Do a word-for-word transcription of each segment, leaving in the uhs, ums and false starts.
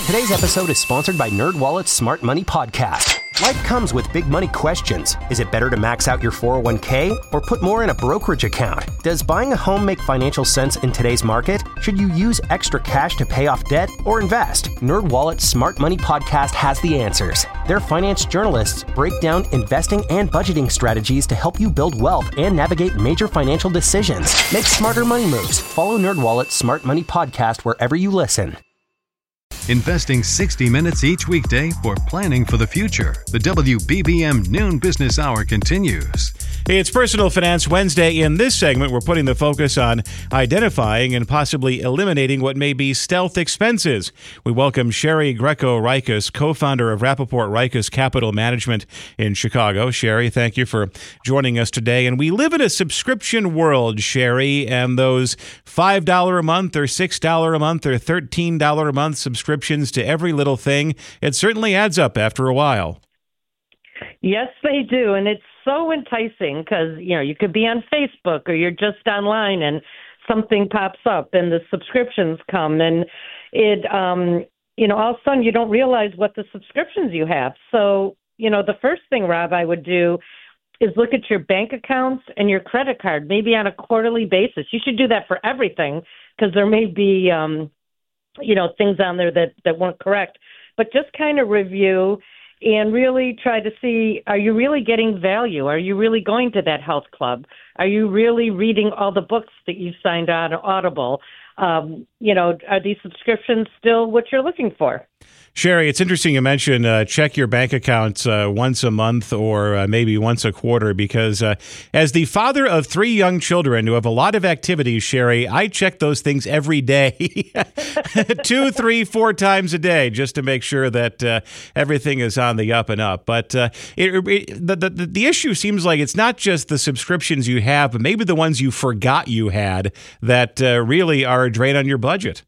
Today's episode is sponsored by NerdWallet's Smart Money Podcast. Life comes with big money questions. Is it better to max out your four oh one k or put more in a brokerage account? Does buying a home make financial sense in today's market? Should you use extra cash to pay off debt or invest? NerdWallet's Smart Money Podcast has the answers. Their finance journalists break down investing and budgeting strategies to help you build wealth and navigate major financial decisions. Make smarter money moves. Follow NerdWallet's Smart Money Podcast wherever you listen. Investing sixty minutes each weekday for planning for the future. The W B B M Noon Business Hour continues. Hey, it's Personal Finance Wednesday. In this segment, we're putting the focus on identifying and possibly eliminating what may be stealth expenses. We welcome Sherry Greco-Rikos, co-founder of Rappaport Rikos Capital Management in Chicago. Sherry, thank you for joining us today. And we live in a subscription world, Sherry, and those five dollars a month or six dollars a month or thirteen dollars a month subscriptions to every little thing, it certainly adds up after a while. Yes, they do. And it's so enticing because, you know, you could be on Facebook or you're just online and something pops up and the subscriptions come and it, um, you know, all of a sudden you don't realize what the subscriptions you have. So, you know, the first thing, Rob, I would do is look at your bank accounts and your credit card, maybe on a quarterly basis. You should do that for everything because there may be, um, you know, things on there that, that weren't correct. But just kind of review and really try to see, are you really getting value? Are you really going to that health club? Are you really reading all the books that you signed on Audible? Um, you know, are these subscriptions still what you're looking for? Sherry, it's interesting you mentioned uh, check your bank accounts uh, once a month or uh, maybe once a quarter because uh, as the father of three young children who have a lot of activities, Sherry, I check those things every day, two, three, four times a day just to make sure that uh, everything is on the up and up. But uh, it, it, the, the, the issue seems like it's not just the subscriptions you have, but maybe the ones you forgot you had that uh, really are a drain on your budget.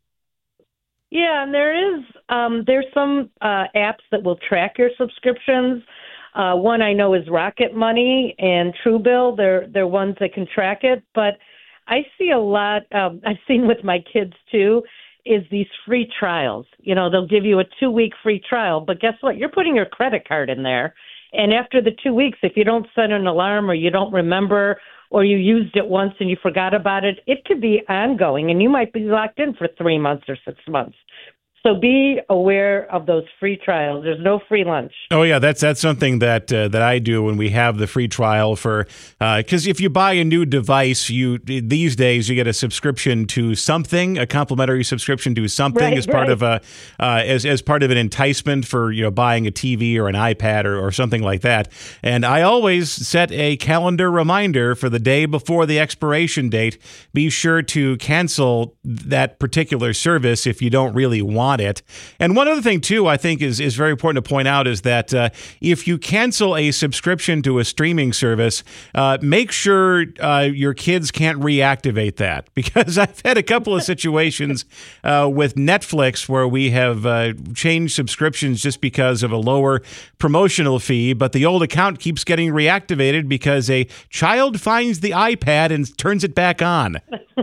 Yeah, and there is um, there's some uh, apps that will track your subscriptions. Uh, one I know is Rocket Money and Truebill. They're they're ones that can track it. But I see a lot. Um, I've seen with my kids too. Is these free trials? You know, they'll give you a two week free trial, but guess what? You're putting your credit card in there, and after the two weeks, if you don't set an alarm or you don't remember, or you used it once and you forgot about it, it could be ongoing, and you might be locked in for three months or six months. So be aware of those free trials. There's no free lunch. Oh yeah, that's that's something that uh, that I do when we have the free trial for because uh, if you buy a new device, you these days you get a subscription to something, a complimentary subscription to something right, as part right. of a uh, as as part of an enticement for you know buying a T V or an iPad or, or something like that. And I always set a calendar reminder for the day before the expiration date. Be sure to cancel that particular service if you don't really want it. And one other thing, too, I think is, is very important to point out is that uh, if you cancel a subscription to a streaming service, uh, make sure uh, your kids can't reactivate that. Because I've had a couple of situations uh, with Netflix where we have uh, changed subscriptions just because of a lower promotional fee, but the old account keeps getting reactivated because a child finds the iPad and turns it back on.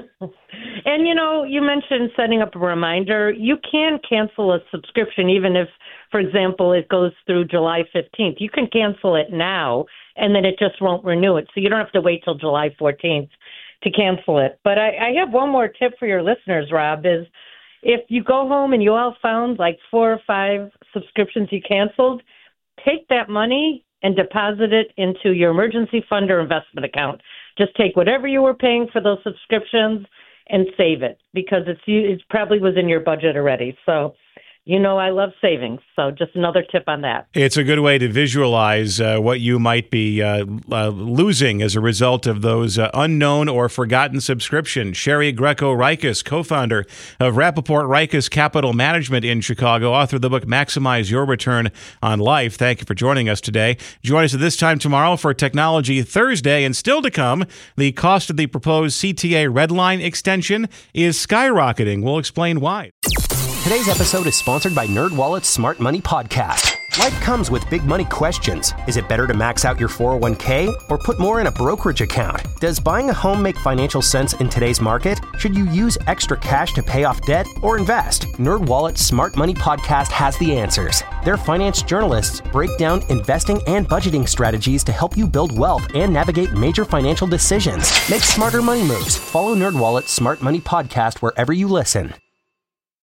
And, you know, you mentioned setting up a reminder. You can cancel a subscription even if, for example, it goes through July fifteenth. You can cancel it now, and then it just won't renew it. So you don't have to wait till July fourteenth to cancel it. But I, I have one more tip for your listeners, Rob, is if you go home and you all found like four or five subscriptions you canceled, take that money and deposit it into your emergency fund or investment account. Just take whatever you were paying for those subscriptions and save it because it's it probably was in your budget already. So, you know, I love savings. So just another tip on that. It's a good way to visualize uh, what you might be uh, uh, losing as a result of those uh, unknown or forgotten subscriptions. Sherry Greco-Rikos, co-founder of Rappaport Rikos Capital Management in Chicago, author of the book Maximize Your Return on Life. Thank you for joining us today. Join us at this time tomorrow for Technology Thursday. And still to come, the cost of the proposed C T A Red Line extension is skyrocketing. We'll explain why. Today's episode is sponsored by NerdWallet's Smart Money Podcast. Life comes with big money questions. Is it better to max out your four oh one k or put more in a brokerage account? Does buying a home make financial sense in today's market? Should you use extra cash to pay off debt or invest? NerdWallet's Smart Money Podcast has the answers. Their finance journalists break down investing and budgeting strategies to help you build wealth and navigate major financial decisions. Make smarter money moves. Follow NerdWallet's Smart Money Podcast wherever you listen.